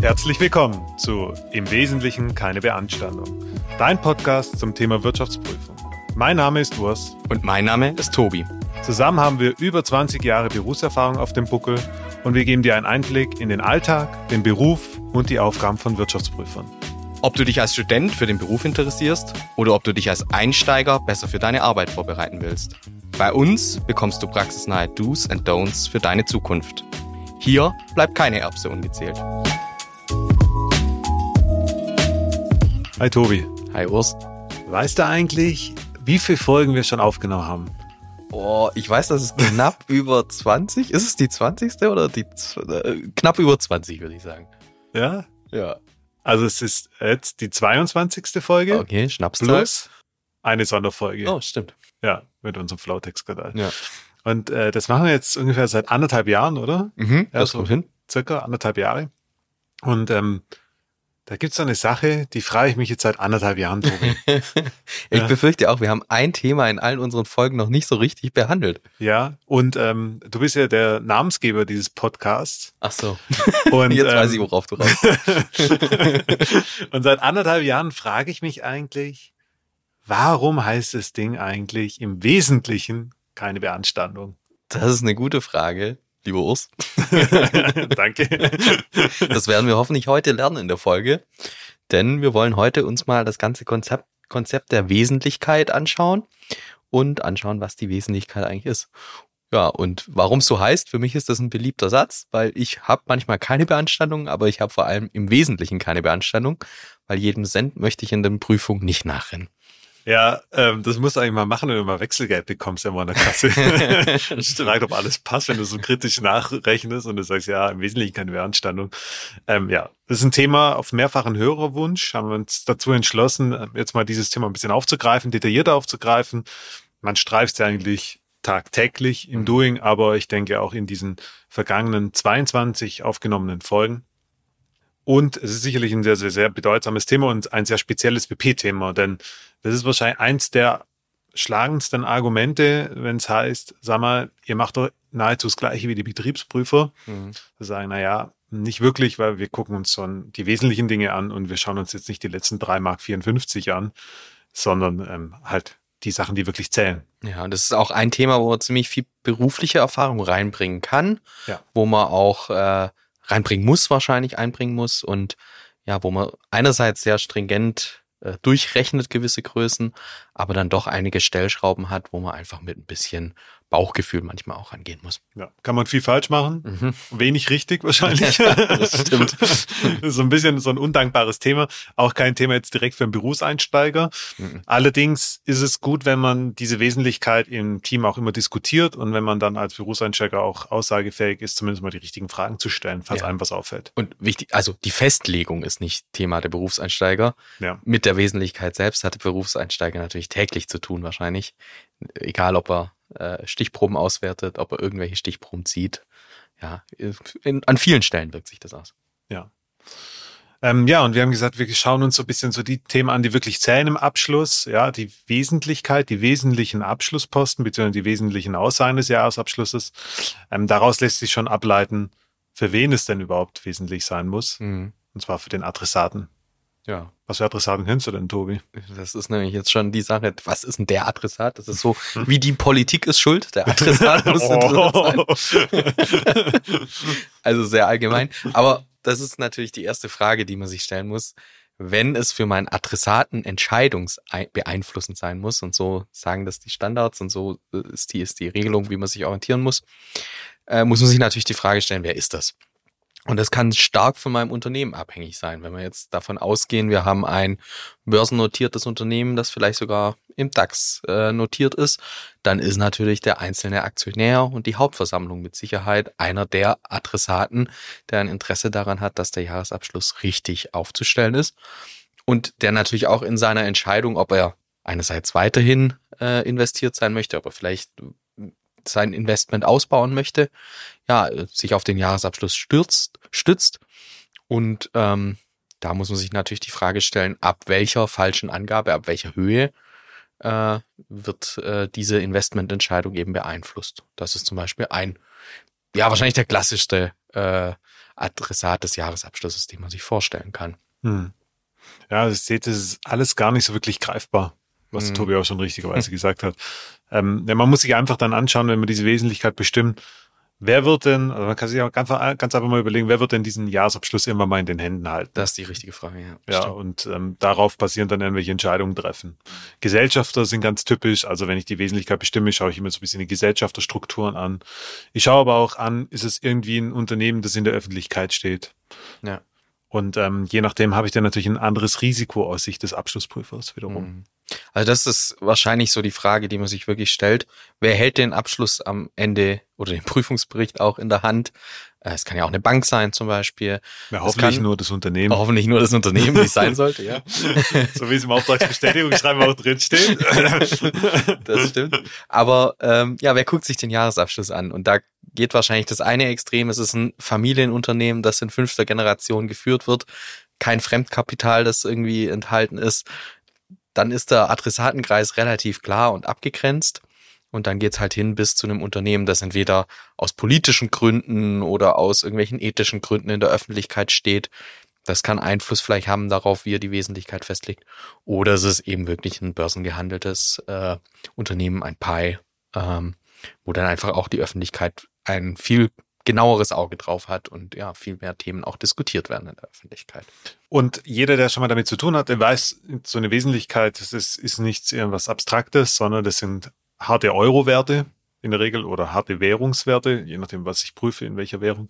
Herzlich willkommen zu Im Wesentlichen keine Beanstandung, dein Podcast zum Thema Wirtschaftsprüfung. Mein Name ist Urs. Und mein Name ist Tobi. Zusammen haben wir über 20 Jahre Berufserfahrung auf dem Buckel und wir geben dir einen Einblick in den Alltag, den Beruf und die Aufgaben von Wirtschaftsprüfern. Ob du dich als Student für den Beruf interessierst oder ob du dich als Einsteiger besser für deine Arbeit vorbereiten willst. Bei uns bekommst du praxisnahe Do's and Don'ts für deine Zukunft. Hier bleibt keine Erbse ungezählt. Hi Tobi. Hi Urs. Weißt du eigentlich, wie viele Folgen wir schon aufgenommen haben? Oh, ich weiß, das ist knapp über 20. Ist es die 20. oder die knapp über 20, würde ich sagen. Ja? Ja. Also es ist jetzt die 22. Folge. Okay, Schnapszahl. Plus eine Sonderfolge. Oh, stimmt. Ja, mit unserem Flowtext-Kanal. Ja. Und das machen wir jetzt ungefähr seit 1,5 Jahren, oder? Mhm, Ja, das so kommt hin. circa 1,5 Jahre. Und da gibt es so eine Sache, die frage ich mich jetzt seit 1,5 Jahren, Tobi. Ich befürchte auch, wir haben ein Thema in allen unseren Folgen noch nicht so richtig behandelt. Ja, und du bist ja der Namensgeber dieses Podcasts. Ach so. Und Jetzt weiß ich, worauf du raus. Und seit 1,5 Jahren frage ich mich eigentlich, warum heißt das Ding eigentlich im Wesentlichen keine Beanstandung? Das ist eine gute Frage, lieber Urs. Danke. Das werden wir hoffentlich heute lernen in der Folge, denn wir wollen heute uns mal das ganze Konzept der Wesentlichkeit anschauen und anschauen, was die Wesentlichkeit eigentlich ist. Ja, und warum es so heißt, für mich ist das ein beliebter Satz, weil ich habe manchmal keine Beanstandung, aber ich habe vor allem im Wesentlichen keine Beanstandung, weil jedem Cent möchte ich in der Prüfung nicht nachrennen. Ja, das musst du eigentlich mal machen, wenn du mal Wechselgeld bekommst, ja mal in der Kasse. Streit, ob alles passt, wenn du so kritisch nachrechnest und du sagst, ja, im Wesentlichen keine Beanstandung. Ja, das ist ein Thema auf mehrfachen Hörerwunsch. Haben wir uns dazu entschlossen, jetzt mal dieses Thema ein bisschen aufzugreifen, detaillierter aufzugreifen. Man streift es ja eigentlich tagtäglich im Doing, aber ich denke auch in diesen vergangenen 22 aufgenommenen Folgen. Und es ist sicherlich ein sehr, sehr, sehr bedeutsames Thema und ein sehr spezielles BP-Thema, denn das ist wahrscheinlich eins der schlagendsten Argumente, wenn es heißt, sag mal, ihr macht doch nahezu das Gleiche wie die Betriebsprüfer. Wir sagen, naja, nicht wirklich, weil wir gucken uns schon die wesentlichen Dinge an und wir schauen uns jetzt nicht die letzten 3,54 Mark an, sondern halt die Sachen, die wirklich zählen. Ja, und das ist auch ein Thema, wo man ziemlich viel berufliche Erfahrung reinbringen kann, ja, wo man auch reinbringen muss, wahrscheinlich einbringen muss und ja, wo man einerseits sehr stringent durchrechnet gewisse Größen, aber dann doch einige Stellschrauben hat, wo man einfach mit ein bisschen Bauchgefühl manchmal auch rangehen muss. Ja, kann man viel falsch machen, wenig richtig wahrscheinlich. Das stimmt. So ein bisschen so ein undankbares Thema, auch kein Thema jetzt direkt für einen Berufseinsteiger. Allerdings ist es gut, wenn man diese Wesentlichkeit im Team auch immer diskutiert und wenn man dann als Berufseinsteiger auch aussagefähig ist, zumindest mal die richtigen Fragen zu stellen, falls einem was auffällt. Und wichtig, also die Festlegung ist nicht Thema der Berufseinsteiger. Ja. Mit der Wesentlichkeit selbst hat der Berufseinsteiger natürlich täglich zu tun wahrscheinlich. Egal, ob er Stichproben auswertet, ob er irgendwelche Stichproben zieht. Ja, an vielen Stellen wirkt sich das aus. Ja. Ja, und wir haben gesagt, wir schauen uns so ein bisschen so die Themen an, die wirklich zählen im Abschluss. Ja, die Wesentlichkeit, die wesentlichen Abschlussposten, beziehungsweise die wesentlichen Aussagen des Jahresabschlusses. Daraus lässt sich schon ableiten, für wen es denn überhaupt wesentlich sein muss. Und zwar für den Adressaten. Ja. Was für Adressaten kennst du denn, Tobi? Das ist nämlich jetzt schon die Sache, was ist denn der Adressat? Das ist so, wie die Politik ist schuld, der Adressat muss interessant sein. Also sehr allgemein. Aber das ist natürlich die erste Frage, die man sich stellen muss. Wenn es für meinen Adressaten entscheidungsbeeinflussend sein muss, und so sagen das die Standards und so ist die Regelung, wie man sich orientieren muss, muss man sich natürlich die Frage stellen, wer ist das? Und das kann stark von meinem Unternehmen abhängig sein. Wenn wir jetzt davon ausgehen, wir haben ein börsennotiertes Unternehmen, das vielleicht sogar im DAX notiert ist, dann ist natürlich der einzelne Aktionär und die Hauptversammlung mit Sicherheit einer der Adressaten, der ein Interesse daran hat, dass der Jahresabschluss richtig aufzustellen ist. Und der natürlich auch in seiner Entscheidung, ob er einerseits weiterhin investiert sein möchte, ob er vielleicht sein Investment ausbauen möchte, ja, sich auf den Jahresabschluss stützt. Und da muss man sich natürlich die Frage stellen, ab welcher falschen Angabe, ab welcher Höhe wird diese Investmententscheidung eben beeinflusst. Das ist zum Beispiel wahrscheinlich der klassischste Adressat des Jahresabschlusses, den man sich vorstellen kann. Ja, ich sehe, das ist alles gar nicht so wirklich greifbar, was Tobi auch schon richtigerweise gesagt hat. Ja, man muss sich einfach dann anschauen, wenn man diese Wesentlichkeit bestimmt, wer wird denn, also man kann sich auch ganz einfach mal überlegen, wer wird denn diesen Jahresabschluss immer mal in den Händen halten? Das ist die richtige Frage, ja. Ja, und darauf basieren dann irgendwelche Entscheidungen treffen. Gesellschafter sind ganz typisch, also wenn ich die Wesentlichkeit bestimme, schaue ich immer so ein bisschen die Gesellschafterstrukturen an. Ich schaue aber auch an, ist es irgendwie ein Unternehmen, das in der Öffentlichkeit steht? Ja. Und je nachdem habe ich dann natürlich ein anderes Risiko aus Sicht des Abschlussprüfers wiederum. Also das ist wahrscheinlich so die Frage, die man sich wirklich stellt. Wer hält den Abschluss am Ende oder den Prüfungsbericht auch in der Hand? Es kann ja auch eine Bank sein zum Beispiel. Ja, hoffentlich nur das Unternehmen. Hoffentlich nur das Unternehmen, wie es sein sollte, ja. So wie es im Auftragsbestätigungsschreiben auch drin steht. Das stimmt. Aber wer guckt sich den Jahresabschluss an? Und da geht wahrscheinlich das eine Extrem. Es ist ein Familienunternehmen, das in 5. Generation geführt wird. Kein Fremdkapital, das irgendwie enthalten ist. Dann ist der Adressatenkreis relativ klar und abgegrenzt. Und dann geht's halt hin bis zu einem Unternehmen, das entweder aus politischen Gründen oder aus irgendwelchen ethischen Gründen in der Öffentlichkeit steht. Das kann Einfluss vielleicht haben darauf, wie er die Wesentlichkeit festlegt. Oder es ist eben wirklich ein börsengehandeltes Unternehmen, ein PI, wo dann einfach auch die Öffentlichkeit ein viel genaueres Auge drauf hat und ja, viel mehr Themen auch diskutiert werden in der Öffentlichkeit. Und jeder, der schon mal damit zu tun hat, der weiß, so eine Wesentlichkeit, das ist nichts irgendwas Abstraktes, sondern das sind harte Euro-Werte in der Regel oder harte Währungswerte, je nachdem, was ich prüfe, in welcher Währung.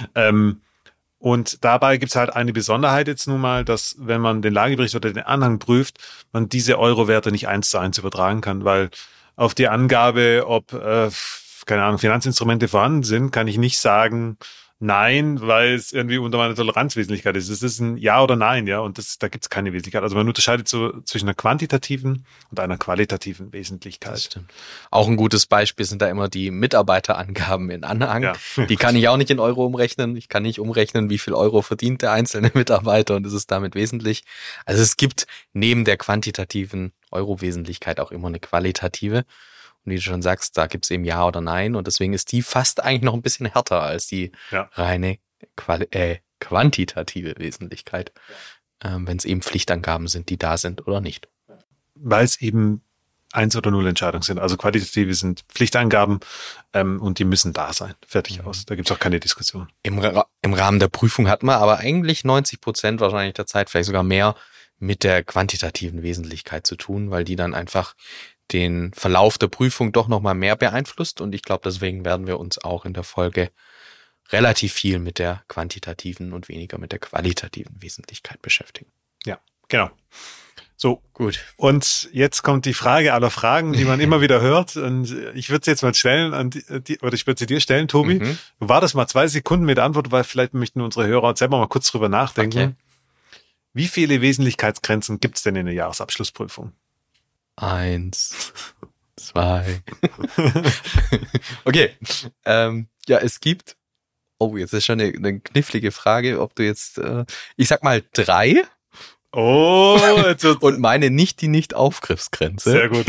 Und dabei gibt's halt eine Besonderheit jetzt nun mal, dass wenn man den Lagebericht oder den Anhang prüft, man diese Euro-Werte nicht 1:1 übertragen kann, weil auf die Angabe, ob keine Ahnung, Finanzinstrumente vorhanden sind, kann ich nicht sagen, nein, weil es irgendwie unter meiner Toleranzwesentlichkeit ist. Es ist ein Ja oder Nein, ja, und da gibt es keine Wesentlichkeit. Also man unterscheidet so zwischen einer quantitativen und einer qualitativen Wesentlichkeit. Das stimmt. Auch ein gutes Beispiel sind da immer die Mitarbeiterangaben in Anhang. Ja. Die kann ich auch nicht in Euro umrechnen. Ich kann nicht umrechnen, wie viel Euro verdient der einzelne Mitarbeiter und es ist damit wesentlich. Also es gibt neben der quantitativen Euro-Wesentlichkeit auch immer eine qualitative. Und wie du schon sagst, da gibt's eben Ja oder Nein. Und deswegen ist die fast eigentlich noch ein bisschen härter als die reine quantitative Wesentlichkeit, wenn es eben Pflichtangaben sind, die da sind oder nicht. Weil es eben 1 oder 0 Entscheidungen sind. Also qualitative sind Pflichtangaben und die müssen da sein. Fertig aus. Da gibt's auch keine Diskussion. Im Rahmen der Prüfung hat man aber eigentlich 90% wahrscheinlich der Zeit, vielleicht sogar mehr, mit der quantitativen Wesentlichkeit zu tun, weil die dann einfach den Verlauf der Prüfung doch nochmal mehr beeinflusst. Und ich glaube, deswegen werden wir uns auch in der Folge relativ viel mit der quantitativen und weniger mit der qualitativen Wesentlichkeit beschäftigen. Ja, genau. So, gut. Und jetzt kommt die Frage aller Fragen, die man immer wieder hört. Und ich würde sie jetzt mal stellen, oder ich würde sie dir stellen, Tobi. War das mal 2 Sekunden mit der Antwort, weil vielleicht möchten unsere Hörer selber mal kurz drüber nachdenken. Okay. Wie viele Wesentlichkeitsgrenzen gibt es denn in der Jahresabschlussprüfung? 1, 2. Okay. Es gibt, jetzt ist schon eine knifflige Frage, ob du jetzt, ich sag mal 3. Oh, und meine nicht die Nicht-Aufgriffsgrenze. Sehr gut.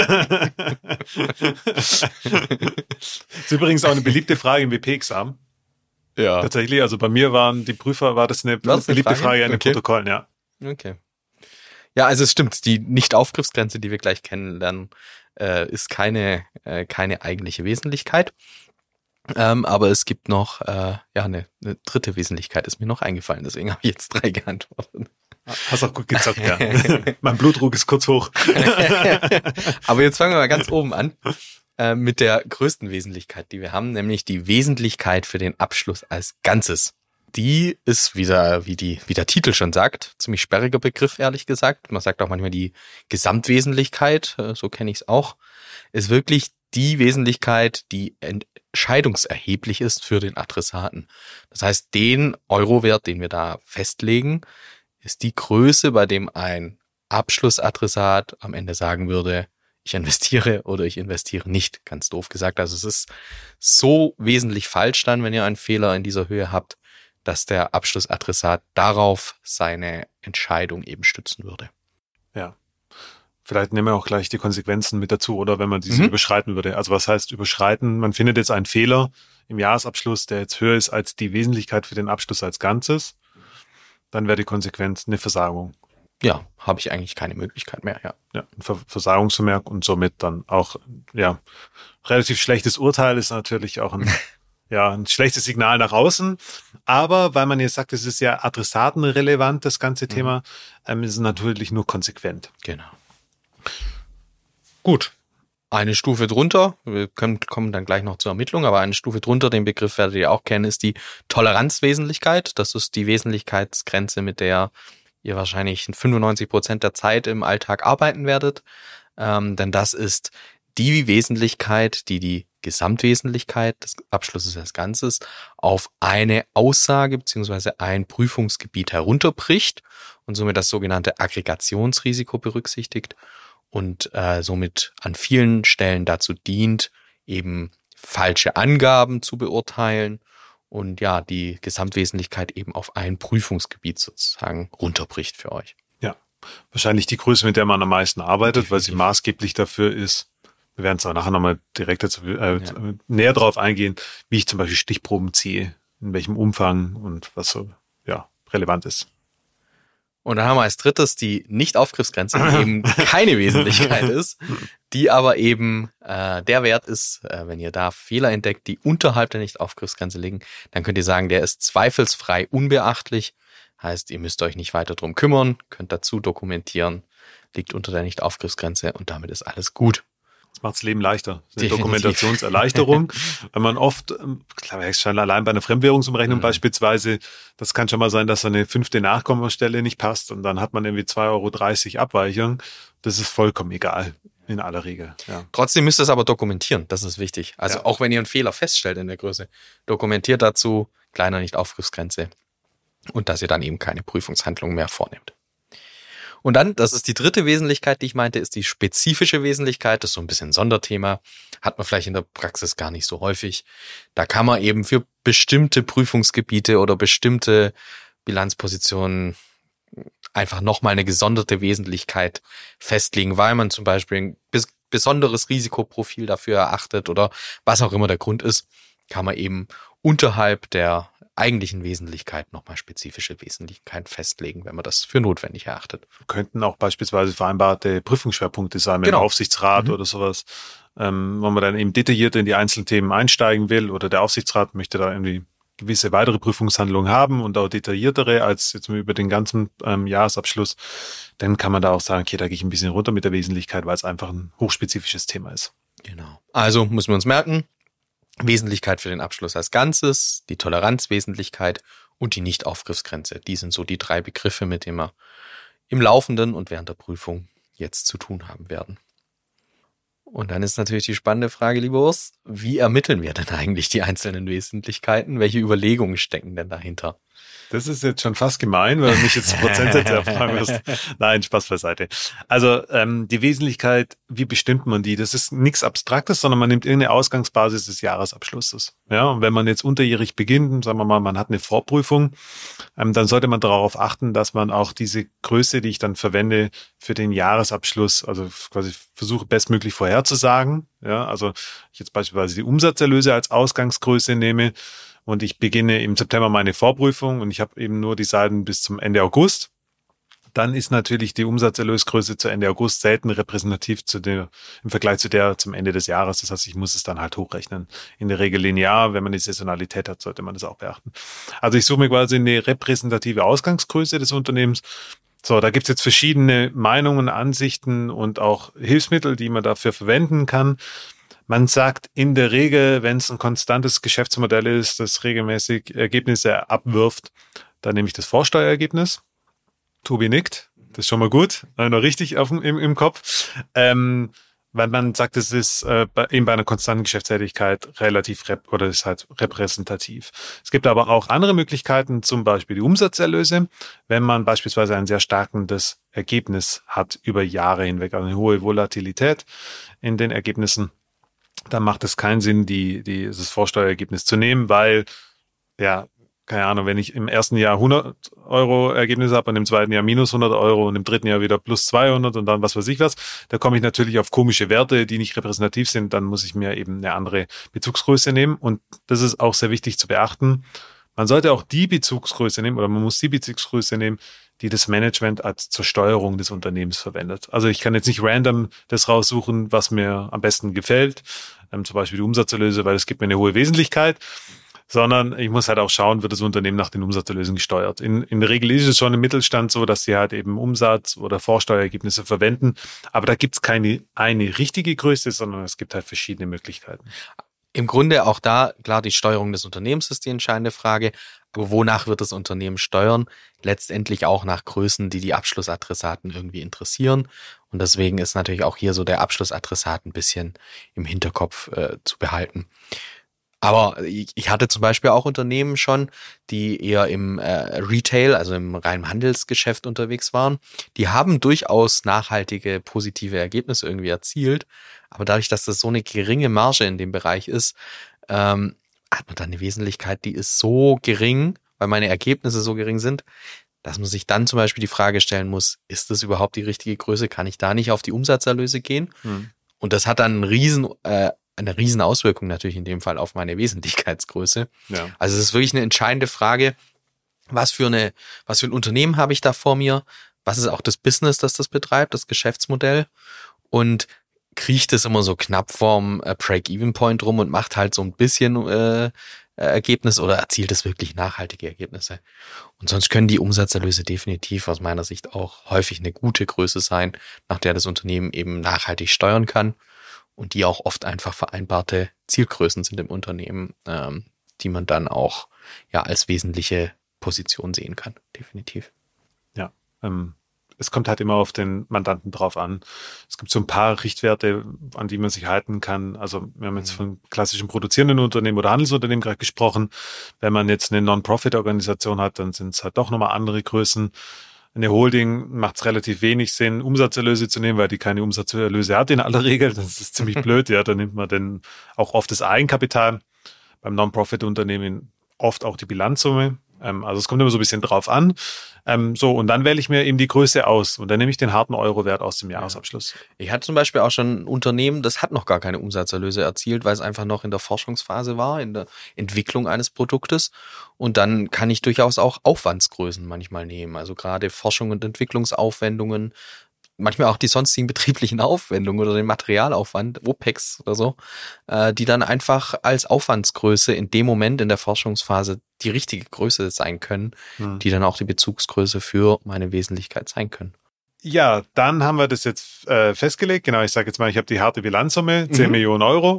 Das ist übrigens auch eine beliebte Frage im WP-Examen. Ja. Tatsächlich, also bei mir war das eine beliebte Frage in den Protokollen, ja. Okay. Ja, also es stimmt, die Nicht-Aufgriffsgrenze, die wir gleich kennenlernen, ist keine eigentliche Wesentlichkeit. Aber es gibt noch eine dritte Wesentlichkeit, ist mir noch eingefallen, deswegen habe ich jetzt 3 geantwortet. Hast auch gut gezockt, ja. Mein Blutdruck ist kurz hoch. Aber jetzt fangen wir mal ganz oben an mit der größten Wesentlichkeit, die wir haben, nämlich die Wesentlichkeit für den Abschluss als Ganzes. Die ist wieder, wie der Titel schon sagt, ziemlich sperriger Begriff, ehrlich gesagt. Man sagt auch manchmal die Gesamtwesentlichkeit, so kenne ich es auch, ist wirklich die Wesentlichkeit, die entscheidungserheblich ist für den Adressaten. Das heißt, den Eurowert, den wir da festlegen, ist die Größe, bei dem ein Abschlussadressat am Ende sagen würde, ich investiere oder ich investiere nicht, ganz doof gesagt. Also es ist so wesentlich falsch dann, wenn ihr einen Fehler in dieser Höhe habt, dass der Abschlussadressat darauf seine Entscheidung eben stützen würde. Ja. Vielleicht nehmen wir auch gleich die Konsequenzen mit dazu, oder wenn man diese überschreiten würde. Also was heißt überschreiten? Man findet jetzt einen Fehler im Jahresabschluss, der jetzt höher ist als die Wesentlichkeit für den Abschluss als Ganzes. Dann wäre die Konsequenz eine Versagung. Ja, habe ich eigentlich keine Möglichkeit mehr, ja. Ja, ein Versagungsvermerk und somit dann auch, ja, relativ schlechtes Urteil ist natürlich auch ein schlechtes Signal nach außen. Aber weil man jetzt sagt, es ist ja adressatenrelevant, das ganze Thema, ist es natürlich nur konsequent. Genau. Gut. Eine Stufe drunter, wir kommen dann gleich noch zur Ermittlung, aber eine Stufe drunter, den Begriff werdet ihr auch kennen, ist die Toleranzwesentlichkeit. Das ist die Wesentlichkeitsgrenze, mit der ihr wahrscheinlich 95% der Zeit im Alltag arbeiten werdet. Denn das ist die Wesentlichkeit, die Gesamtwesentlichkeit des Abschlusses als Ganzes auf eine Aussage bzw. ein Prüfungsgebiet herunterbricht und somit das sogenannte Aggregationsrisiko berücksichtigt und somit an vielen Stellen dazu dient, eben falsche Angaben zu beurteilen und ja, die Gesamtwesentlichkeit eben auf ein Prüfungsgebiet sozusagen runterbricht für euch. Ja, wahrscheinlich die Größe, mit der man am meisten arbeitet, weil sie maßgeblich dafür ist. Wir werden es auch nachher nochmal direkt dazu, näher drauf eingehen, wie ich zum Beispiel Stichproben ziehe, in welchem Umfang und was so relevant ist. Und dann haben wir als drittes die Nicht-Aufgriffsgrenze, die eben keine Wesentlichkeit ist, die aber eben der Wert ist, wenn ihr da Fehler entdeckt, die unterhalb der Nicht-Aufgriffsgrenze liegen, dann könnt ihr sagen, der ist zweifelsfrei unbeachtlich. Heißt, ihr müsst euch nicht weiter drum kümmern, könnt dazu dokumentieren, liegt unter der Nicht-Aufgriffsgrenze und damit ist alles gut. Das macht das Leben leichter. Das ist eine Dokumentationserleichterung. Wenn man oft, klar, schon allein bei einer Fremdwährungsumrechnung beispielsweise, das kann schon mal sein, dass eine 5. Nachkommastelle nicht passt und dann hat man irgendwie 2,30 € Abweichung. Das ist vollkommen egal. In aller Regel, ja. Trotzdem müsst ihr es aber dokumentieren, das ist wichtig. Also auch wenn ihr einen Fehler feststellt in der Größe, dokumentiert dazu, kleiner Nicht-Aufgriffsgrenze und dass ihr dann eben keine Prüfungshandlung mehr vornehmt. Und dann, das ist die dritte Wesentlichkeit, die ich meinte, ist die spezifische Wesentlichkeit. Das ist so ein bisschen ein Sonderthema. Hat man vielleicht in der Praxis gar nicht so häufig. Da kann man eben für bestimmte Prüfungsgebiete oder bestimmte Bilanzpositionen einfach nochmal eine gesonderte Wesentlichkeit festlegen, weil man zum Beispiel ein besonderes Risikoprofil dafür erachtet oder was auch immer der Grund ist, kann man eben unterhalb der eigentlichen Wesentlichkeit nochmal spezifische Wesentlichkeit festlegen, wenn man das für notwendig erachtet. Könnten auch beispielsweise vereinbarte Prüfungsschwerpunkte sein mit dem Aufsichtsrat oder sowas, wenn man dann eben detailliert in die einzelnen Themen einsteigen will oder der Aufsichtsrat möchte da irgendwie gewisse weitere Prüfungshandlungen haben und auch detailliertere als jetzt über den ganzen Jahresabschluss, dann kann man da auch sagen, okay, da gehe ich ein bisschen runter mit der Wesentlichkeit, weil es einfach ein hochspezifisches Thema ist. Genau. Also müssen wir uns merken, Wesentlichkeit für den Abschluss als Ganzes, die Toleranzwesentlichkeit und die Nicht-Aufgriffsgrenze. Die sind so die 3 Begriffe, mit denen wir im Laufenden und während der Prüfung jetzt zu tun haben werden. Und dann ist natürlich die spannende Frage, lieber Urs, wie ermitteln wir denn eigentlich die einzelnen Wesentlichkeiten? Welche Überlegungen stecken denn dahinter? Das ist jetzt schon fast gemein, weil du mich jetzt Prozentsätze erfragen wirst. Nein, Spaß beiseite. Also die Wesentlichkeit, wie bestimmt man die? Das ist nichts Abstraktes, sondern man nimmt irgendeine Ausgangsbasis des Jahresabschlusses. Ja, und wenn man jetzt unterjährig beginnt, sagen wir mal, man hat eine Vorprüfung, dann sollte man darauf achten, dass man auch diese Größe, die ich dann verwende für den Jahresabschluss, also quasi versuche bestmöglich vorherzusagen. Ja, also ich jetzt beispielsweise die Umsatzerlöse als Ausgangsgröße nehme, und ich beginne im September meine Vorprüfung und ich habe eben nur die Salden bis zum Ende August. Dann ist natürlich die Umsatzerlösgröße zu Ende August selten repräsentativ im Vergleich zu der zum Ende des Jahres. Das heißt, ich muss es dann halt hochrechnen. In der Regel linear. Wenn man die Saisonalität hat, sollte man das auch beachten. Also ich suche mir quasi eine repräsentative Ausgangsgröße des Unternehmens. So, da gibt's jetzt verschiedene Meinungen, Ansichten und auch Hilfsmittel, die man dafür verwenden kann. Man sagt in der Regel, wenn es ein konstantes Geschäftsmodell ist, das regelmäßig Ergebnisse abwirft, dann nehme ich das Vorsteuerergebnis. Tobi nickt, das ist schon mal gut, noch richtig im Kopf. Weil man sagt, es ist eben bei einer konstanten Geschäftstätigkeit relativ ist halt repräsentativ. Es gibt aber auch andere Möglichkeiten, zum Beispiel die Umsatzerlöse, wenn man beispielsweise ein sehr starkendes Ergebnis hat über Jahre hinweg, also eine hohe Volatilität in den Ergebnissen. Dann macht es keinen Sinn, das Vorsteuerergebnis zu nehmen, weil ja keine Ahnung, wenn ich im ersten Jahr 100 Euro Ergebnisse habe und im zweiten Jahr minus 100 Euro und im dritten Jahr wieder plus 200 und dann was weiß ich was, da komme ich natürlich auf komische Werte, die nicht repräsentativ sind, dann muss ich mir eben eine andere Bezugsgröße nehmen und das ist auch sehr wichtig zu beachten. Man sollte auch die Bezugsgröße nehmen oder man muss die Bezugsgröße nehmen, die das Management als zur Steuerung des Unternehmens verwendet. Also ich kann jetzt nicht random das raussuchen, was mir am besten gefällt, zum Beispiel die Umsatzerlöse, weil es gibt mir eine hohe Wesentlichkeit, sondern ich muss halt auch schauen, wird das Unternehmen nach den Umsatzerlösen gesteuert. In der Regel ist es schon im Mittelstand so, dass sie halt eben Umsatz- oder Vorsteuerergebnisse verwenden, aber da gibt es keine eine richtige Größe, sondern es gibt halt verschiedene Möglichkeiten. Im Grunde auch da, klar, die Steuerung des Unternehmens ist die entscheidende Frage, aber wonach wird das Unternehmen steuern? Letztendlich auch nach Größen, die die Abschlussadressaten irgendwie interessieren und deswegen ist natürlich auch hier so der Abschlussadressat ein bisschen im Hinterkopf zu behalten. Aber ich hatte zum Beispiel auch Unternehmen schon, die eher im Retail, also im reinen Handelsgeschäft unterwegs waren. Die haben durchaus nachhaltige, positive Ergebnisse irgendwie erzielt. Aber dadurch, dass das so eine geringe Marge in dem Bereich ist, hat man dann eine Wesentlichkeit, die ist so gering, weil meine Ergebnisse so gering sind, dass man sich dann zum Beispiel die Frage stellen muss, ist das überhaupt die richtige Größe? Kann ich da nicht auf die Umsatzerlöse gehen? Und das hat dann eine riesen Auswirkung natürlich in dem Fall auf meine Wesentlichkeitsgröße. Ja. Also es ist wirklich eine entscheidende Frage, was für ein Unternehmen habe ich da vor mir? Was ist auch das Business, das betreibt, das Geschäftsmodell? Und kriecht es immer so knapp vorm Break-Even-Point rum und macht halt so ein bisschen Ergebnis oder erzielt es wirklich nachhaltige Ergebnisse? Und sonst können die Umsatzerlöse definitiv aus meiner Sicht auch häufig eine gute Größe sein, nach der das Unternehmen eben nachhaltig steuern kann. Und die auch oft einfach vereinbarte Zielgrößen sind im Unternehmen, die man dann auch ja als wesentliche Position sehen kann, definitiv. Ja, es kommt halt immer auf den Mandanten drauf an. Es gibt so ein paar Richtwerte, an die man sich halten kann. Also wir haben jetzt von klassischen produzierenden Unternehmen oder Handelsunternehmen gerade gesprochen. Wenn man jetzt eine Non-Profit-Organisation hat, dann sind es halt doch nochmal andere Größen. Eine Holding macht es relativ wenig Sinn, Umsatzerlöse zu nehmen, weil die keine Umsatzerlöse hat in aller Regel. Das ist ziemlich blöd. Ja, da nimmt man dann auch oft das Eigenkapital. Beim Non-Profit-Unternehmen oft auch die Bilanzsumme. Also es kommt immer so ein bisschen drauf an. Und dann wähle ich mir eben die Größe aus und dann nehme ich den harten Euro-Wert aus dem Jahresabschluss. Ich hatte zum Beispiel auch schon ein Unternehmen, das hat noch gar keine Umsatzerlöse erzielt, weil es einfach noch in der Forschungsphase war, in der Entwicklung eines Produktes. Und dann kann ich durchaus auch Aufwandsgrößen manchmal nehmen. Also gerade Forschung und Entwicklungsaufwendungen, manchmal auch die sonstigen betrieblichen Aufwendungen oder den Materialaufwand, OPEX oder so, die dann einfach als Aufwandsgröße in dem Moment in der Forschungsphase die richtige Größe sein können, die dann auch die Bezugsgröße für meine Wesentlichkeit sein können. Ja, dann haben wir das jetzt festgelegt. Genau, ich sage jetzt mal, ich habe die harte Bilanzsumme, 10 Millionen Euro.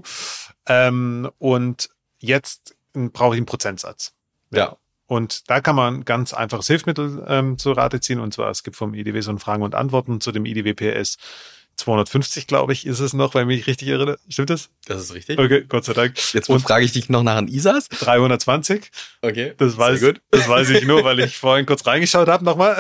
Und jetzt brauche ich einen Prozentsatz. Ja. Und da kann man ganz einfaches Hilfsmittel zu Rate ziehen. Und zwar, es gibt vom IDW so ein Fragen und Antworten zu dem IDW PS 250, glaube ich, ist es noch, weil ich mich richtig erinnere. Stimmt das? Das ist richtig. Okay, Gott sei Dank. Jetzt frage ich dich noch nach einem ISAS. 320. Okay, das weiß ich nur, weil ich vorhin kurz reingeschaut habe nochmal.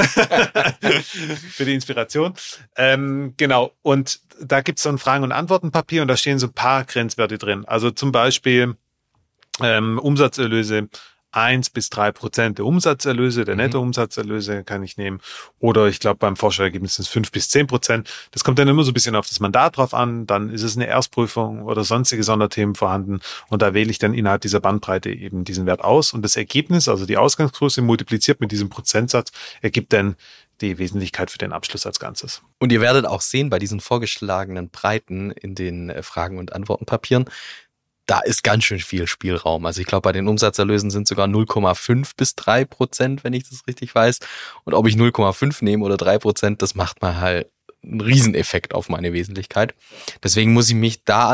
Für die Inspiration. Genau, und da gibt es so ein Fragen- und Antwortenpapier und da stehen so ein paar Grenzwerte drin. Also zum Beispiel Umsatzerlöse 1-3% der Umsatzerlöse, der Nettoumsatzerlöse kann ich nehmen. Oder ich glaube, beim Vorsteuerergebnis sind es 5-10%. Das kommt dann immer so ein bisschen auf das Mandat drauf an. Dann ist es eine Erstprüfung oder sonstige Sonderthemen vorhanden. Und da wähle ich dann innerhalb dieser Bandbreite eben diesen Wert aus. Und das Ergebnis, also die Ausgangsgröße multipliziert mit diesem Prozentsatz, ergibt dann die Wesentlichkeit für den Abschluss als Ganzes. Und ihr werdet auch sehen, bei diesen vorgeschlagenen Breiten in den Fragen- und Antwortenpapieren, da ist ganz schön viel Spielraum. Also ich glaube, bei den Umsatzerlösen sind sogar 0,5-3%, wenn ich das richtig weiß. Und ob ich 0,5 nehme oder 3%, das macht mal halt einen Rieseneffekt auf meine Wesentlichkeit. Deswegen muss ich mir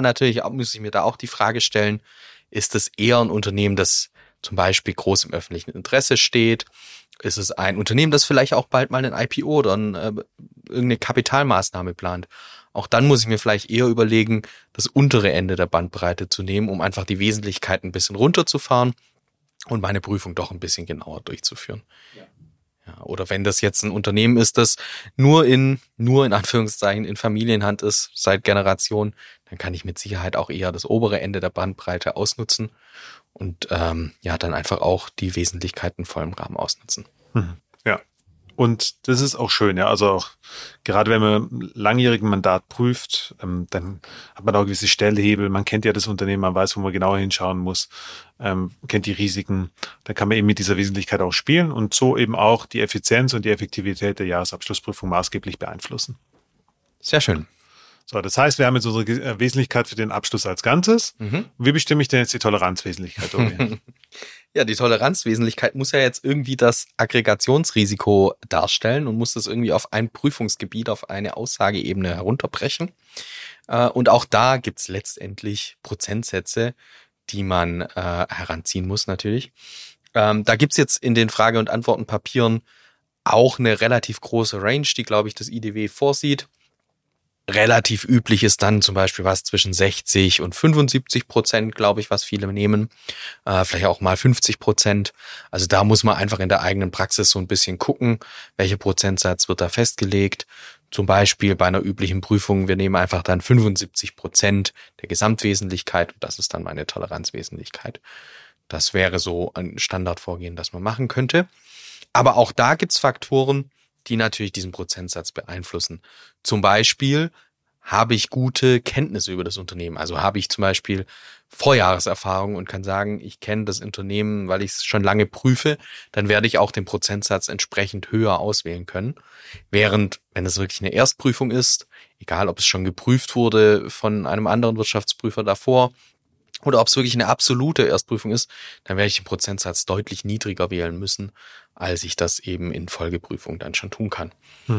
da auch die Frage stellen, ist es eher ein Unternehmen, das zum Beispiel groß im öffentlichen Interesse steht? Ist es ein Unternehmen, das vielleicht auch bald mal ein IPO oder irgendeine Kapitalmaßnahme plant? Auch dann muss ich mir vielleicht eher überlegen, das untere Ende der Bandbreite zu nehmen, um einfach die Wesentlichkeit ein bisschen runterzufahren und meine Prüfung doch ein bisschen genauer durchzuführen. Ja, oder wenn das jetzt ein Unternehmen ist, das nur in Anführungszeichen in Familienhand ist, seit Generationen, dann kann ich mit Sicherheit auch eher das obere Ende der Bandbreite ausnutzen und dann einfach auch die Wesentlichkeiten voll im Rahmen ausnutzen. Ja. Und das ist auch schön, ja. Also auch gerade wenn man ein langjährigen Mandat prüft, dann hat man auch gewisse Stellhebel. Man kennt ja das Unternehmen, man weiß, wo man genauer hinschauen muss, kennt die Risiken. Da kann man eben mit dieser Wesentlichkeit auch spielen und so eben auch die Effizienz und die Effektivität der Jahresabschlussprüfung maßgeblich beeinflussen. Sehr schön. So, das heißt, wir haben jetzt unsere Wesentlichkeit für den Abschluss als Ganzes. Wie bestimme ich denn jetzt die Toleranzwesentlichkeit? Ja, die Toleranzwesentlichkeit muss ja jetzt irgendwie das Aggregationsrisiko darstellen und muss das irgendwie auf ein Prüfungsgebiet, auf eine Aussageebene herunterbrechen. Und auch da gibt's letztendlich Prozentsätze, die man heranziehen muss natürlich. Da gibt's jetzt in den Frage- und Antwortenpapieren auch eine relativ große Range, die, glaube ich, das IDW vorsieht. Relativ üblich ist dann zum Beispiel was zwischen 60 und 75%, glaube ich, was viele nehmen. Vielleicht auch mal 50%. Also da muss man einfach in der eigenen Praxis so ein bisschen gucken, welcher Prozentsatz wird da festgelegt. Zum Beispiel bei einer üblichen Prüfung, wir nehmen einfach dann 75% der Gesamtwesentlichkeit und das ist dann meine Toleranzwesentlichkeit. Das wäre so ein Standardvorgehen, das man machen könnte. Aber auch da gibt's Faktoren, die natürlich diesen Prozentsatz beeinflussen. Zum Beispiel habe ich gute Kenntnisse über das Unternehmen. Also habe ich zum Beispiel Vorjahreserfahrung und kann sagen, ich kenne das Unternehmen, weil ich es schon lange prüfe, dann werde ich auch den Prozentsatz entsprechend höher auswählen können. Während, wenn es wirklich eine Erstprüfung ist, egal ob es schon geprüft wurde von einem anderen Wirtschaftsprüfer davor, oder ob es wirklich eine absolute Erstprüfung ist, dann werde ich den Prozentsatz deutlich niedriger wählen müssen, als ich das eben in Folgeprüfungen dann schon tun kann.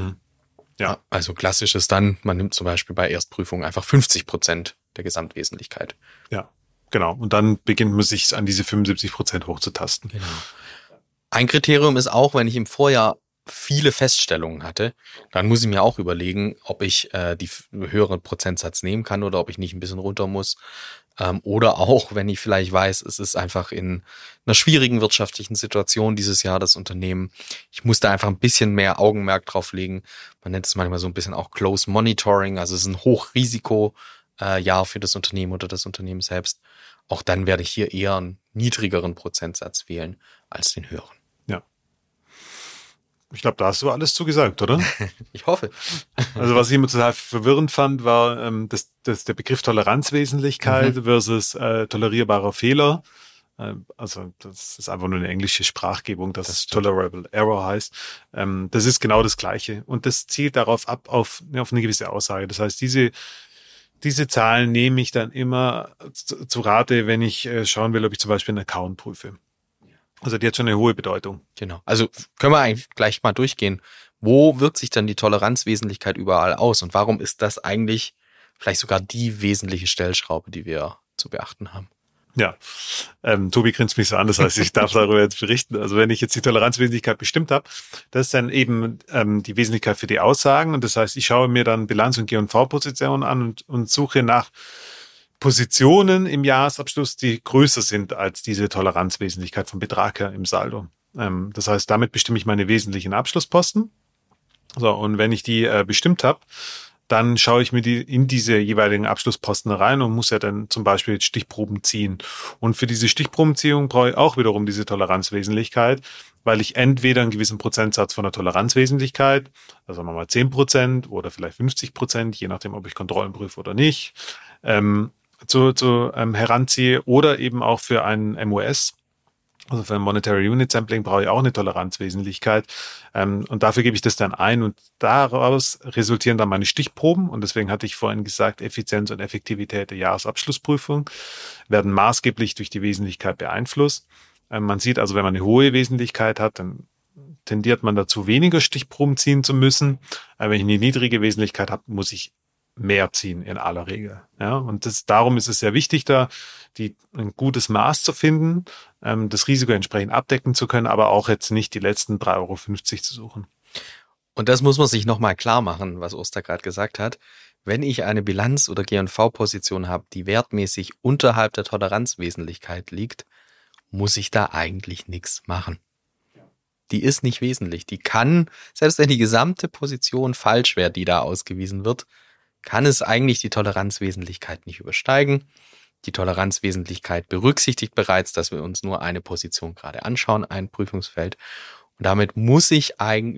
Ja. Also klassisch ist dann, man nimmt zum Beispiel bei Erstprüfungen einfach 50% der Gesamtwesentlichkeit. Ja, genau. Und dann beginnt man sich an diese 75% hochzutasten. Genau. Ein Kriterium ist auch, wenn ich im Vorjahr viele Feststellungen hatte, dann muss ich mir auch überlegen, ob ich die höheren Prozentsatz nehmen kann oder ob ich nicht ein bisschen runter muss. Oder auch, wenn ich vielleicht weiß, es ist einfach in einer schwierigen wirtschaftlichen Situation dieses Jahr das Unternehmen. Ich muss da einfach ein bisschen mehr Augenmerk drauf legen. Man nennt es manchmal so ein bisschen auch Close Monitoring. Also es ist ein Hochrisiko-Jahr für das Unternehmen oder das Unternehmen selbst. Auch dann werde ich hier eher einen niedrigeren Prozentsatz wählen als den höheren. Ja. Ich glaube, da hast du alles zugesagt, oder? Ich hoffe. Also was ich immer total verwirrend fand, war dass der Begriff Toleranzwesentlichkeit versus tolerierbarer Fehler. Also das ist einfach nur eine englische Sprachgebung, das Tolerable Error heißt. Das ist genau das Gleiche. Und das zielt darauf ab, auf eine gewisse Aussage. Das heißt, diese Zahlen nehme ich dann immer zu Rate, wenn ich schauen will, ob ich zum Beispiel einen Account prüfe. Also die hat schon eine hohe Bedeutung. Genau. Also können wir eigentlich gleich mal durchgehen. Wo wirkt sich dann die Toleranzwesentlichkeit überall aus? Und warum ist das eigentlich vielleicht sogar die wesentliche Stellschraube, die wir zu beachten haben? Ja, Tobi grinst mich so an, das heißt, ich darf darüber jetzt berichten. Also wenn ich jetzt die Toleranzwesentlichkeit bestimmt habe, das ist dann eben die Wesentlichkeit für die Aussagen. Und das heißt, ich schaue mir dann Bilanz- und G&V-Positionen an und suche nach Positionen im Jahresabschluss, die größer sind als diese Toleranzwesentlichkeit vom Betrag her im Saldo. Das heißt, damit bestimme ich meine wesentlichen Abschlussposten. So, und wenn ich die bestimmt habe, dann schaue ich mir in diese jeweiligen Abschlussposten rein und muss ja dann zum Beispiel Stichproben ziehen. Und für diese Stichprobenziehung brauche ich auch wiederum diese Toleranzwesentlichkeit, weil ich entweder einen gewissen Prozentsatz von der Toleranzwesentlichkeit, also sagen wir mal 10% oder vielleicht 50%, je nachdem, ob ich Kontrollen prüfe oder nicht, heranziehe oder eben auch für einen MOS, also für ein Monetary Unit Sampling brauche ich auch eine Toleranzwesentlichkeit und dafür gebe ich das dann ein und daraus resultieren dann meine Stichproben und deswegen hatte ich vorhin gesagt, Effizienz und Effektivität der Jahresabschlussprüfung werden maßgeblich durch die Wesentlichkeit beeinflusst. Man sieht also, wenn man eine hohe Wesentlichkeit hat, dann tendiert man dazu, weniger Stichproben ziehen zu müssen. Wenn ich eine niedrige Wesentlichkeit habe, muss ich mehr ziehen in aller Regel. Ja, und darum ist es sehr wichtig, da ein gutes Maß zu finden, das Risiko entsprechend abdecken zu können, aber auch jetzt nicht die letzten 3,50 € zu suchen. Und das muss man sich nochmal klar machen, was Oster gerade gesagt hat. Wenn ich eine Bilanz- oder G&V-Position habe, die wertmäßig unterhalb der Toleranzwesentlichkeit liegt, muss ich da eigentlich nichts machen. die ist nicht wesentlich. Die kann, selbst wenn die gesamte Position falsch wäre, die da ausgewiesen wird, kann es eigentlich die Toleranzwesentlichkeit nicht übersteigen. Die Toleranzwesentlichkeit berücksichtigt bereits, dass wir uns nur eine Position gerade anschauen, ein Prüfungsfeld. Und damit muss ich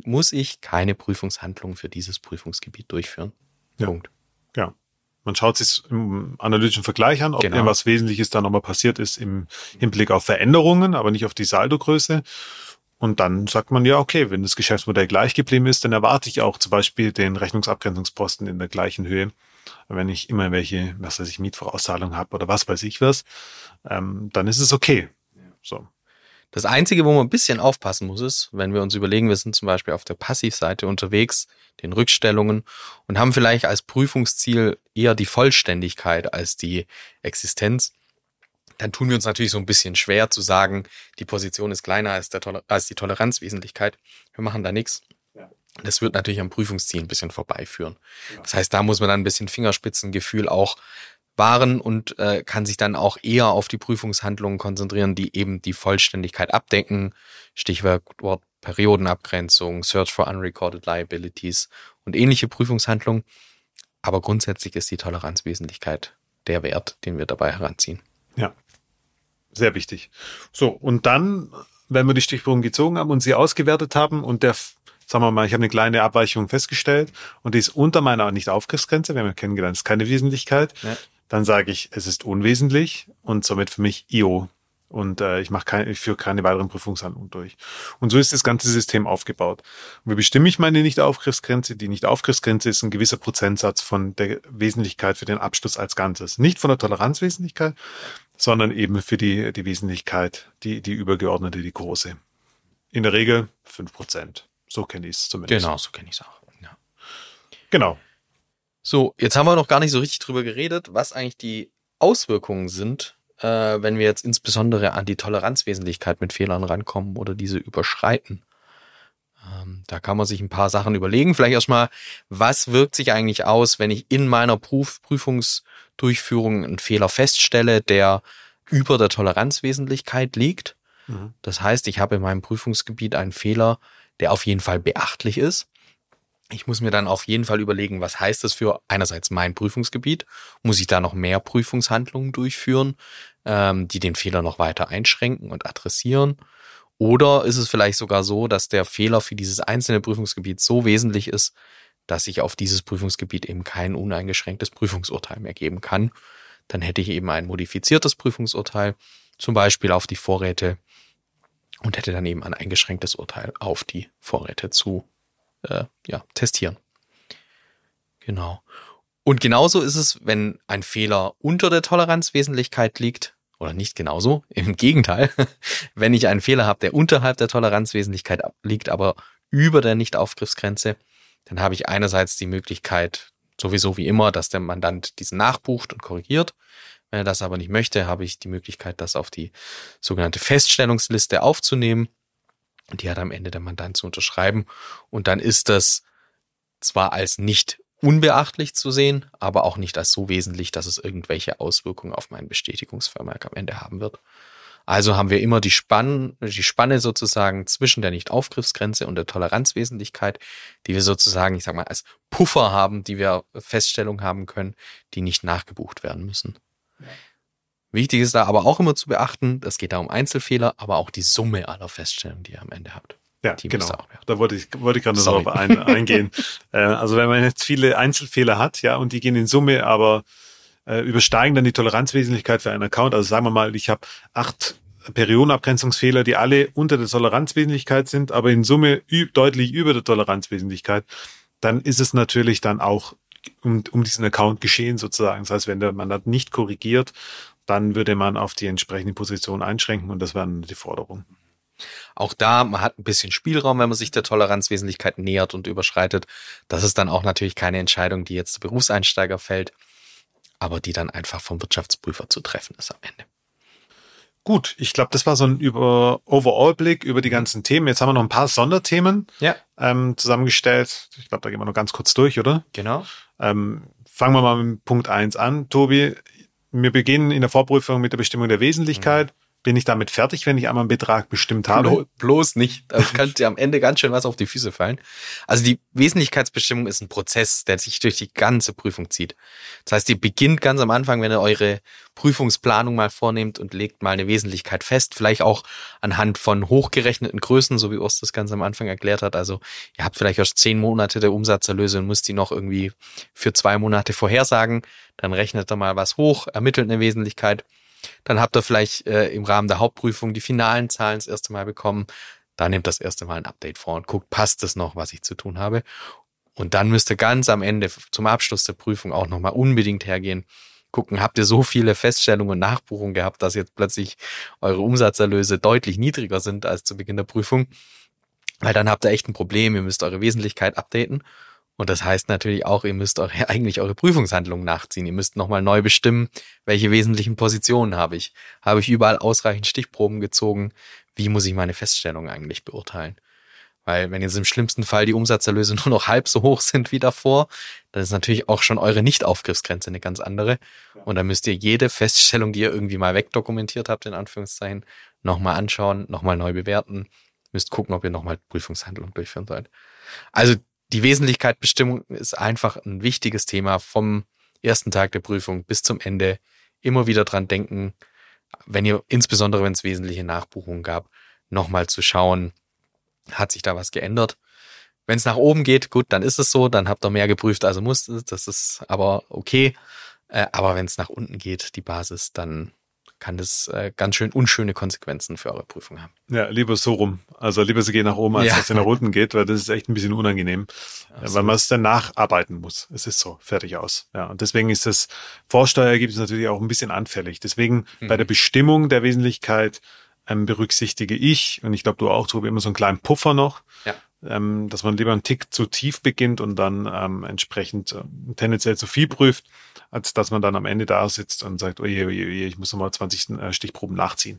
keine Prüfungshandlung für dieses Prüfungsgebiet durchführen. Ja. Punkt. Ja. Man schaut sich im analytischen Vergleich an, ob irgendwas Wesentliches da nochmal passiert ist im Hinblick auf Veränderungen, aber nicht auf die Saldogröße. Und dann sagt man ja, okay, wenn das Geschäftsmodell gleich geblieben ist, dann erwarte ich auch zum Beispiel den Rechnungsabgrenzungsposten in der gleichen Höhe. Wenn ich immer welche, Mietvorauszahlungen habe oder was weiß ich was, dann ist es okay. So. Das Einzige, wo man ein bisschen aufpassen muss, ist, wenn wir uns überlegen, wir sind zum Beispiel auf der Passivseite unterwegs, den Rückstellungen und haben vielleicht als Prüfungsziel eher die Vollständigkeit als die Existenz, dann tun wir uns natürlich so ein bisschen schwer zu sagen, die Position ist kleiner als die Toleranzwesentlichkeit. Wir machen da nichts. Das wird natürlich am Prüfungsziel ein bisschen vorbeiführen. Das heißt, da muss man dann ein bisschen Fingerspitzengefühl auch wahren und kann sich dann auch eher auf die Prüfungshandlungen konzentrieren, die eben die Vollständigkeit abdecken. Stichwort Periodenabgrenzung, Search for Unrecorded Liabilities und ähnliche Prüfungshandlungen. Aber grundsätzlich ist die Toleranzwesentlichkeit der Wert, den wir dabei heranziehen. Ja, sehr wichtig. So, und dann, wenn wir die Stichproben gezogen haben und sie ausgewertet haben und sagen wir mal, ich habe eine kleine Abweichung festgestellt und die ist unter meiner Nicht-Aufgriffsgrenze, wir haben ja kennengelernt, ist keine Wesentlichkeit, dann sage ich, es ist unwesentlich und somit für mich IO. Und ich führe keine weiteren Prüfungshandlungen durch. Und so ist das ganze System aufgebaut. Und wie bestimme ich meine Nicht-Aufgriffsgrenze? Die Nicht-Aufgriffsgrenze ist ein gewisser Prozentsatz von der Wesentlichkeit für den Abschluss als Ganzes. Nicht von der Toleranzwesentlichkeit, sondern eben für die Wesentlichkeit, die übergeordnete, die große. In der Regel 5%. So kenne ich es zumindest. Genau, so kenne ich es auch. Ja. Genau. So, jetzt haben wir noch gar nicht so richtig drüber geredet, was eigentlich die Auswirkungen sind, wenn wir jetzt insbesondere an die Toleranzwesentlichkeit mit Fehlern rankommen oder diese überschreiten. Da kann man sich ein paar Sachen überlegen. Vielleicht erstmal, was wirkt sich eigentlich aus, wenn ich in meiner Prüfungsdurchführung einen Fehler feststelle, der über der Toleranzwesentlichkeit liegt. Mhm. Das heißt, ich habe in meinem Prüfungsgebiet einen Fehler, der auf jeden Fall beachtlich ist. Ich muss mir dann auf jeden Fall überlegen, was heißt das für einerseits mein Prüfungsgebiet? Muss ich da noch mehr Prüfungshandlungen durchführen, die den Fehler noch weiter einschränken und adressieren? Oder ist es vielleicht sogar so, dass der Fehler für dieses einzelne Prüfungsgebiet so wesentlich ist, dass ich auf dieses Prüfungsgebiet eben kein uneingeschränktes Prüfungsurteil mehr geben kann? Dann hätte ich eben ein modifiziertes Prüfungsurteil, zum Beispiel auf die Vorräte, und hätte dann eben ein eingeschränktes Urteil auf die Vorräte zu testieren. Genau. Und genauso ist es, wenn ein Fehler unter der Toleranzwesentlichkeit liegt, oder nicht genauso, im Gegenteil, wenn ich einen Fehler habe, der unterhalb der Toleranzwesentlichkeit liegt, aber über der Nicht-Aufgriffsgrenze, dann habe ich einerseits die Möglichkeit, sowieso wie immer, dass der Mandant diesen nachbucht und korrigiert. Wenn er das aber nicht möchte, habe ich die Möglichkeit, das auf die sogenannte Feststellungsliste aufzunehmen. Und die hat am Ende der Mandant zu unterschreiben. Und dann ist das zwar als nicht unbeachtlich zu sehen, aber auch nicht als so wesentlich, dass es irgendwelche Auswirkungen auf meinen Bestätigungsvermerk am Ende haben wird. Also haben wir immer die Spanne sozusagen zwischen der Nicht-Aufgriffsgrenze und der Toleranzwesentlichkeit, die wir sozusagen, ich sag mal, als Puffer haben, die wir Feststellungen haben können, die nicht nachgebucht werden müssen. Ja. Wichtig ist da aber auch immer zu beachten, es geht da um Einzelfehler, aber auch die Summe aller Feststellungen, die ihr am Ende habt. Ja, genau. Da wollte ich gerade darauf eingehen. Also wenn man jetzt viele Einzelfehler hat, ja, und die gehen in Summe, aber übersteigen dann die Toleranzwesentlichkeit für einen Account. Also sagen wir mal, ich habe 8 Periodenabgrenzungsfehler, die alle unter der Toleranzwesentlichkeit sind, aber in Summe deutlich über der Toleranzwesentlichkeit, dann ist es natürlich dann auch um diesen Account geschehen sozusagen. Das heißt, wenn der Mandant nicht korrigiert, dann würde man auf die entsprechende Position einschränken und das wäre die Forderung. Auch da, man hat ein bisschen Spielraum, wenn man sich der Toleranzwesentlichkeit nähert und überschreitet. Das ist dann auch natürlich keine Entscheidung, die jetzt der Berufseinsteiger fällt, aber die dann einfach vom Wirtschaftsprüfer zu treffen ist am Ende. Gut, ich glaube, das war so ein Overall-Blick über die ganzen Themen. Jetzt haben wir noch ein paar Sonderthemen zusammengestellt. Ich glaube, da gehen wir noch ganz kurz durch, oder? Genau. Fangen wir mal mit Punkt 1 an. Tobi, wir beginnen in der Vorprüfung mit der Bestimmung der Wesentlichkeit. bin ich damit fertig, wenn ich einmal einen Betrag bestimmt habe? Bloß nicht. Das kann dir am Ende ganz schön was auf die Füße fallen. Also die Wesentlichkeitsbestimmung ist ein Prozess, der sich durch die ganze Prüfung zieht. Das heißt, ihr beginnt ganz am Anfang, wenn ihr eure Prüfungsplanung mal vornehmt und legt mal eine Wesentlichkeit fest, vielleicht auch anhand von hochgerechneten Größen, so wie Urs das ganz am Anfang erklärt hat. Also ihr habt vielleicht erst 10 Monate der Umsatzerlöse und müsst die noch irgendwie für 2 Monate vorhersagen. Dann rechnet ihr mal was hoch, ermittelt eine Wesentlichkeit. Dann habt ihr vielleicht im Rahmen der Hauptprüfung die finalen Zahlen das erste Mal bekommen. Da nehmt das erste Mal ein Update vor und guckt, passt es noch, was ich zu tun habe. Und dann müsst ihr ganz am Ende zum Abschluss der Prüfung auch nochmal unbedingt hergehen. Gucken, habt ihr so viele Feststellungen und Nachbuchungen gehabt, dass jetzt plötzlich eure Umsatzerlöse deutlich niedriger sind als zu Beginn der Prüfung. Weil dann habt ihr echt ein Problem. Ihr müsst eure Wesentlichkeit updaten. Und das heißt natürlich auch, ihr müsst eigentlich eure Prüfungshandlungen nachziehen. Ihr müsst nochmal neu bestimmen, welche wesentlichen Positionen habe ich. Habe ich überall ausreichend Stichproben gezogen? Wie muss ich meine Feststellungen eigentlich beurteilen? Weil wenn jetzt im schlimmsten Fall die Umsatzerlöse nur noch halb so hoch sind wie davor, dann ist natürlich auch schon eure Nicht-Aufgriffsgrenze eine ganz andere. Und dann müsst ihr jede Feststellung, die ihr irgendwie mal wegdokumentiert habt, in Anführungszeichen, nochmal anschauen, nochmal neu bewerten. Müsst gucken, ob ihr nochmal Prüfungshandlungen durchführen sollt. Also die Wesentlichkeitsbestimmung ist einfach ein wichtiges Thema vom ersten Tag der Prüfung bis zum Ende. Immer wieder dran denken, insbesondere wenn es wesentliche Nachbuchungen gab, nochmal zu schauen, hat sich da was geändert. Wenn es nach oben geht, gut, dann ist es so, dann habt ihr mehr geprüft, also muss es, das ist aber okay. Aber wenn es nach unten geht, die Basis, dann kann das ganz schön unschöne Konsequenzen für eure Prüfung haben. Ja, lieber so rum. Also lieber sie gehen nach oben, als dass sie nach unten geht, weil das ist echt ein bisschen unangenehm, weil man es dann nacharbeiten muss. Es ist so, fertig aus. Ja, und deswegen ist das Vorsteuerergebnis natürlich auch ein bisschen anfällig. Deswegen bei der Bestimmung der Wesentlichkeit berücksichtige ich, und ich glaube du auch, Tobi, immer so einen kleinen Puffer noch, dass man lieber einen Tick zu tief beginnt und dann entsprechend tendenziell zu viel prüft, als dass man dann am Ende da sitzt und sagt, oje, ich muss nochmal 20 Stichproben nachziehen.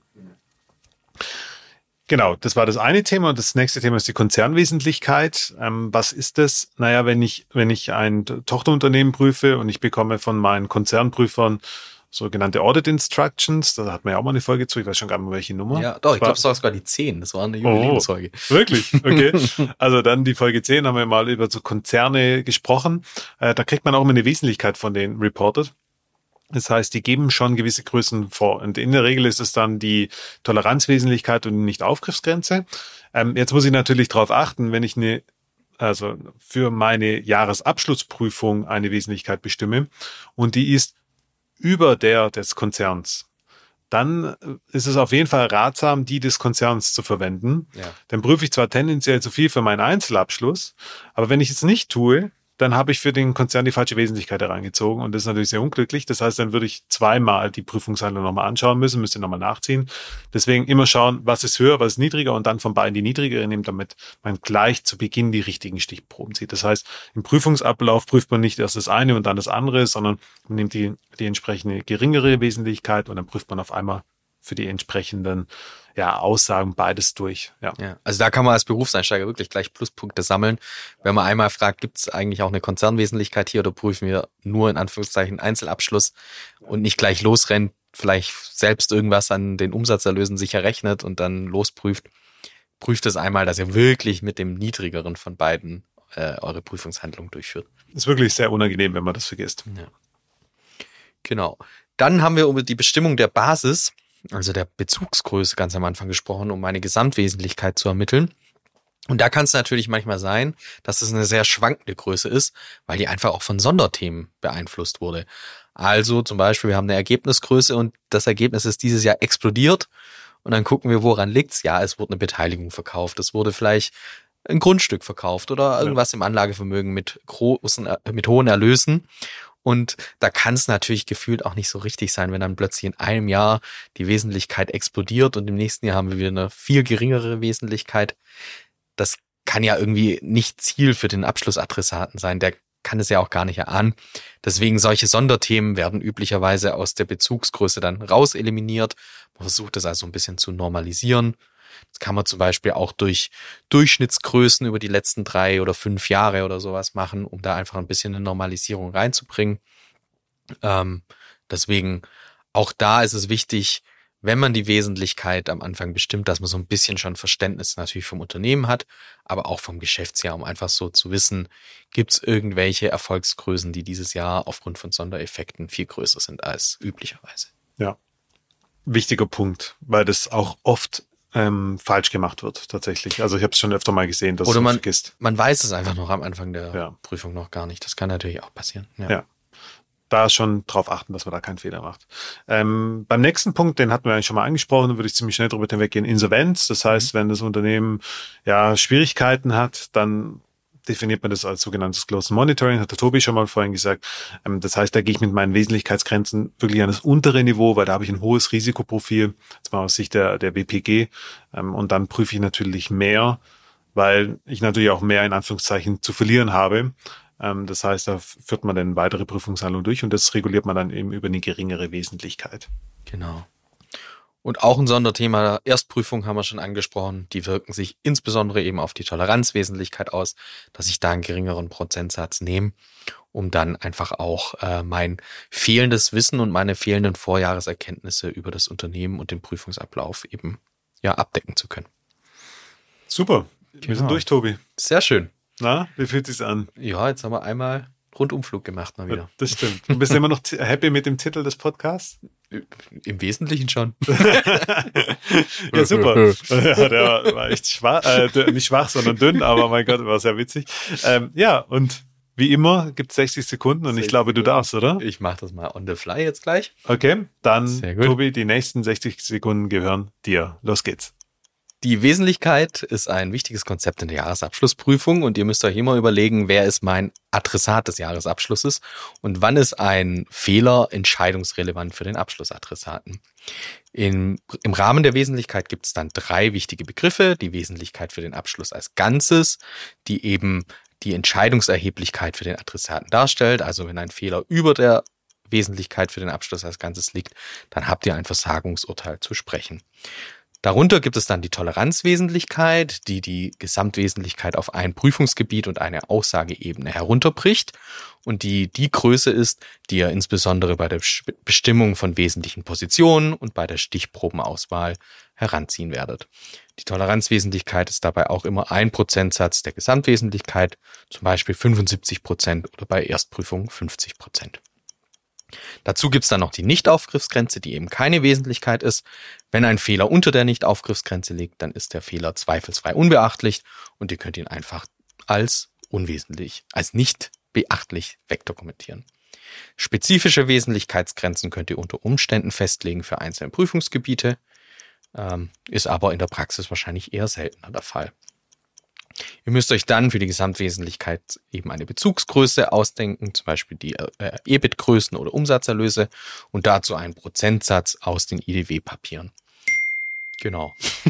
Genau, das war das eine Thema. Und das nächste Thema ist die Konzernwesentlichkeit. Was ist das? Naja, wenn ich ein Tochterunternehmen prüfe und ich bekomme von meinen Konzernprüfern sogenannte Audit Instructions, da hat man ja auch mal eine Folge zu, ich weiß schon gar nicht mehr, welche Nummer. Ja, doch, ich glaube, es war sogar die 10, das war eine Jubiläumsfolge. Oh, wirklich? Okay. Also dann die Folge 10 haben wir mal über so Konzerne gesprochen. Da kriegt man auch immer eine Wesentlichkeit von denen reported. Das heißt, die geben schon gewisse Größen vor. Und in der Regel ist es dann die Toleranzwesentlichkeit und die Nicht-Aufgriffsgrenze. Jetzt muss ich natürlich darauf achten, wenn ich für meine Jahresabschlussprüfung eine Wesentlichkeit bestimme und die ist über der des Konzerns, dann ist es auf jeden Fall ratsam, die des Konzerns zu verwenden. Ja. Dann prüfe ich zwar tendenziell zu viel für meinen Einzelabschluss, aber wenn ich es nicht tue, dann habe ich für den Konzern die falsche Wesentlichkeit herangezogen und das ist natürlich sehr unglücklich. Das heißt, dann würde ich zweimal die Prüfungshandlung nochmal anschauen müsste nochmal nachziehen. Deswegen immer schauen, was ist höher, was ist niedriger und dann von beiden die niedrigere nehmen, damit man gleich zu Beginn die richtigen Stichproben zieht. Das heißt, im Prüfungsablauf prüft man nicht erst das eine und dann das andere, sondern man nimmt die entsprechende geringere Wesentlichkeit und dann prüft man auf einmal für die entsprechenden Aussagen beides durch. Ja, also da kann man als Berufseinsteiger wirklich gleich Pluspunkte sammeln. Wenn man einmal fragt, gibt es eigentlich auch eine Konzernwesentlichkeit hier oder prüfen wir nur in Anführungszeichen Einzelabschluss und nicht gleich losrennt, vielleicht selbst irgendwas an den Umsatzerlösen sich errechnet und dann losprüft. Prüft es einmal, dass ihr wirklich mit dem niedrigeren von beiden eure Prüfungshandlung durchführt. Ist wirklich sehr unangenehm, wenn man das vergisst. Ja. Genau. Dann haben wir über die Bestimmung der Basis, also der Bezugsgröße ganz am Anfang gesprochen, um eine Gesamtwesentlichkeit zu ermitteln. Und da kann es natürlich manchmal sein, dass es eine sehr schwankende Größe ist, weil die einfach auch von Sonderthemen beeinflusst wurde. Also zum Beispiel, wir haben eine Ergebnisgröße und das Ergebnis ist dieses Jahr explodiert. Und dann gucken wir, woran liegt's? Ja, es wurde eine Beteiligung verkauft. Es wurde vielleicht ein Grundstück verkauft oder irgendwas im Anlagevermögen mit hohen Erlösen. Und da kann es natürlich gefühlt auch nicht so richtig sein, wenn dann plötzlich in einem Jahr die Wesentlichkeit explodiert und im nächsten Jahr haben wir wieder eine viel geringere Wesentlichkeit. Das kann ja irgendwie nicht Ziel für den Abschlussadressaten sein. Der kann es ja auch gar nicht erahnen. Deswegen solche Sonderthemen werden üblicherweise aus der Bezugsgröße dann raus eliminiert. Man versucht das also ein bisschen zu normalisieren. Das kann man zum Beispiel auch durch Durchschnittsgrößen über die letzten 3 oder 5 Jahre oder sowas machen, um da einfach ein bisschen eine Normalisierung reinzubringen. Deswegen auch da ist es wichtig, wenn man die Wesentlichkeit am Anfang bestimmt, dass man so ein bisschen schon Verständnis natürlich vom Unternehmen hat, aber auch vom Geschäftsjahr, um einfach so zu wissen, gibt es irgendwelche Erfolgsgrößen, die dieses Jahr aufgrund von Sondereffekten viel größer sind als üblicherweise. Ja, wichtiger Punkt, weil das auch oft falsch gemacht wird tatsächlich. Also ich habe es schon öfter mal gesehen, dass oder du man vergisst. Man weiß es einfach noch am Anfang der Prüfung noch gar nicht. Das kann natürlich auch passieren. Ja. Da schon drauf achten, dass man da keinen Fehler macht. Beim nächsten Punkt, den hatten wir eigentlich schon mal angesprochen, da würde ich ziemlich schnell drüber hinweggehen, Insolvenz. Das heißt, wenn das Unternehmen Schwierigkeiten hat, dann definiert man das als sogenanntes Close Monitoring, hat der Tobi schon mal vorhin gesagt. Das heißt, da gehe ich mit meinen Wesentlichkeitsgrenzen wirklich an das untere Niveau, weil da habe ich ein hohes Risikoprofil, jetzt mal aus Sicht der WPG. Und dann prüfe ich natürlich mehr, weil ich natürlich auch mehr in Anführungszeichen zu verlieren habe. Das heißt, da führt man dann weitere Prüfungshandlungen durch und das reguliert man dann eben über eine geringere Wesentlichkeit. Genau. Und auch ein Sonderthema, Erstprüfung haben wir schon angesprochen, die wirken sich insbesondere eben auf die Toleranzwesentlichkeit aus, dass ich da einen geringeren Prozentsatz nehme, um dann einfach auch mein fehlendes Wissen und meine fehlenden Vorjahreserkenntnisse über das Unternehmen und den Prüfungsablauf eben abdecken zu können. Super, wir sind durch, Tobi. Sehr schön. Na, wie fühlt es sich an? Ja, jetzt haben wir einmal Rundumflug gemacht mal wieder. Das stimmt. Du bist immer noch happy mit dem Titel des Podcasts? Im Wesentlichen schon. Ja, super. Ja, der war echt schwach, nicht schwach, sondern dünn, aber mein Gott, war sehr witzig. Ja, und wie immer gibt es 60 Sekunden und ich glaube, du darfst, oder? Ich mache das mal on the fly jetzt gleich. Okay, dann, Tobi, die nächsten 60 Sekunden gehören dir. Los geht's. Die Wesentlichkeit ist ein wichtiges Konzept in der Jahresabschlussprüfung und ihr müsst euch immer überlegen, wer ist mein Adressat des Jahresabschlusses und wann ist ein Fehler entscheidungsrelevant für den Abschlussadressaten. Im Rahmen der Wesentlichkeit gibt es dann 3 wichtige Begriffe. Die Wesentlichkeit für den Abschluss als Ganzes, die eben die Entscheidungserheblichkeit für den Adressaten darstellt. Also wenn ein Fehler über der Wesentlichkeit für den Abschluss als Ganzes liegt, dann habt ihr ein Versagungsurteil zu sprechen. Darunter gibt es dann die Toleranzwesentlichkeit, die die Gesamtwesentlichkeit auf ein Prüfungsgebiet und eine Aussageebene herunterbricht und die Größe ist, die ihr insbesondere bei der Bestimmung von wesentlichen Positionen und bei der Stichprobenauswahl heranziehen werdet. Die Toleranzwesentlichkeit ist dabei auch immer ein Prozentsatz der Gesamtwesentlichkeit, zum Beispiel 75% oder bei Erstprüfungen 50%. Dazu gibt's dann noch die Nichtaufgriffsgrenze, die eben keine Wesentlichkeit ist. Wenn ein Fehler unter der Nichtaufgriffsgrenze liegt, dann ist der Fehler zweifelsfrei unbeachtlich und ihr könnt ihn einfach als unwesentlich, als nicht beachtlich wegdokumentieren. Spezifische Wesentlichkeitsgrenzen könnt ihr unter Umständen festlegen für einzelne Prüfungsgebiete, ist aber in der Praxis wahrscheinlich eher seltener der Fall. Ihr müsst euch dann für die Gesamtwesentlichkeit eben eine Bezugsgröße ausdenken, zum Beispiel die EBIT-Größen oder Umsatzerlöse und dazu einen Prozentsatz aus den IDW-Papieren. Genau.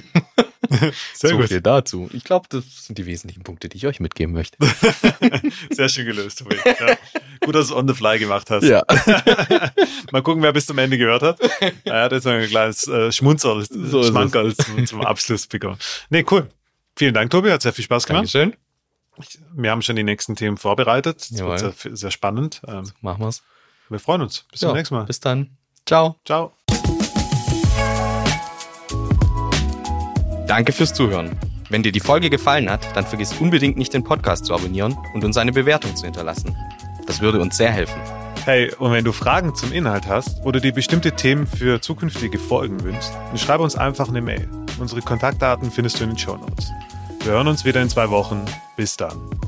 Sehr so gut. viel dazu. Ich glaube, das sind die wesentlichen Punkte, die ich euch mitgeben möchte. Sehr schön gelöst, Tobi. Ja. Gut, dass du es on the fly gemacht hast. Ja. Mal gucken, wer bis zum Ende gehört hat. Er hat jetzt noch ein kleines Schmunzerl, Schmankerl zum Abschluss bekommen. Nee, cool. Vielen Dank, Tobi. Hat sehr viel Spaß gemacht. Dankeschön. Wir haben schon die nächsten Themen vorbereitet. Das Jawohl. wird sehr, sehr spannend. Machen wir's. Wir freuen uns. Bis zum nächsten Mal. Bis dann. Ciao. Ciao. Danke fürs Zuhören. Wenn dir die Folge gefallen hat, dann vergiss unbedingt nicht, den Podcast zu abonnieren und uns eine Bewertung zu hinterlassen. Das würde uns sehr helfen. Hey, und wenn du Fragen zum Inhalt hast oder dir bestimmte Themen für zukünftige Folgen wünschst, dann schreib uns einfach eine Mail. Unsere Kontaktdaten findest du in den Shownotes. Wir hören uns wieder in 2 Wochen. Bis dann.